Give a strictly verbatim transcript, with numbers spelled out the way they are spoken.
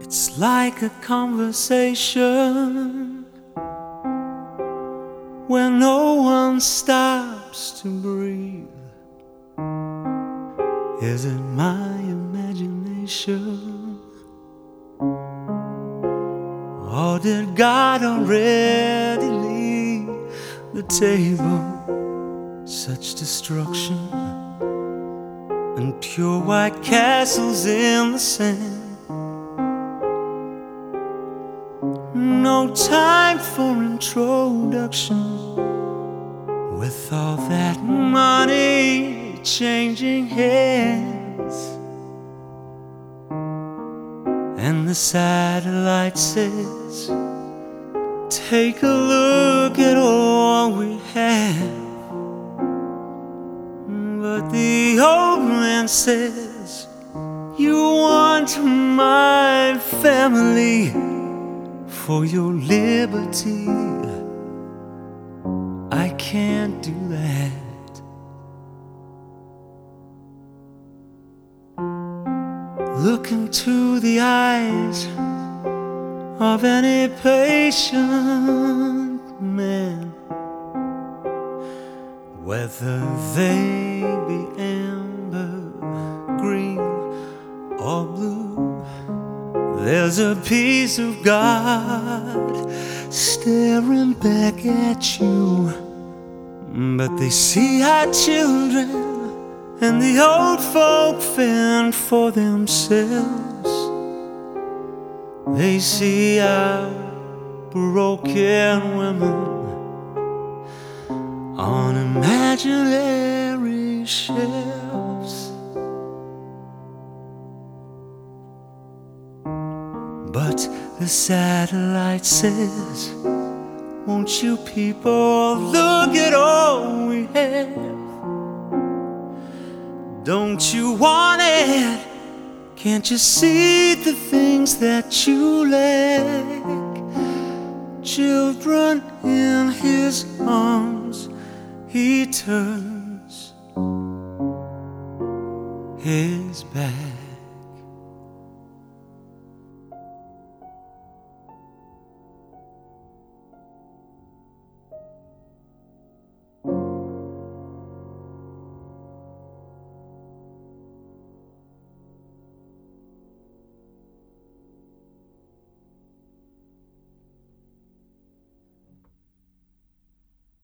It's like a conversation where no one stops to breathe. Is it my imagination, or did God already leave the table? Such destruction and pure white castles in the sand. No time for introduction, with all that money changing hands. And the satellite says, take a look at all we have. But the old man says, you want my family for your liberty. I can't do that. Look into the eyes of any patient man, whether they be amber, green, or blue. There's a piece of God staring back at you, but they see our children and the old folk fend for themselves. They see our broken women on imaginary shelves. But the satellite says, won't you people look at all we have? Don't you want it? Can't you see the things that you lack? Children in his arms, he turns his back.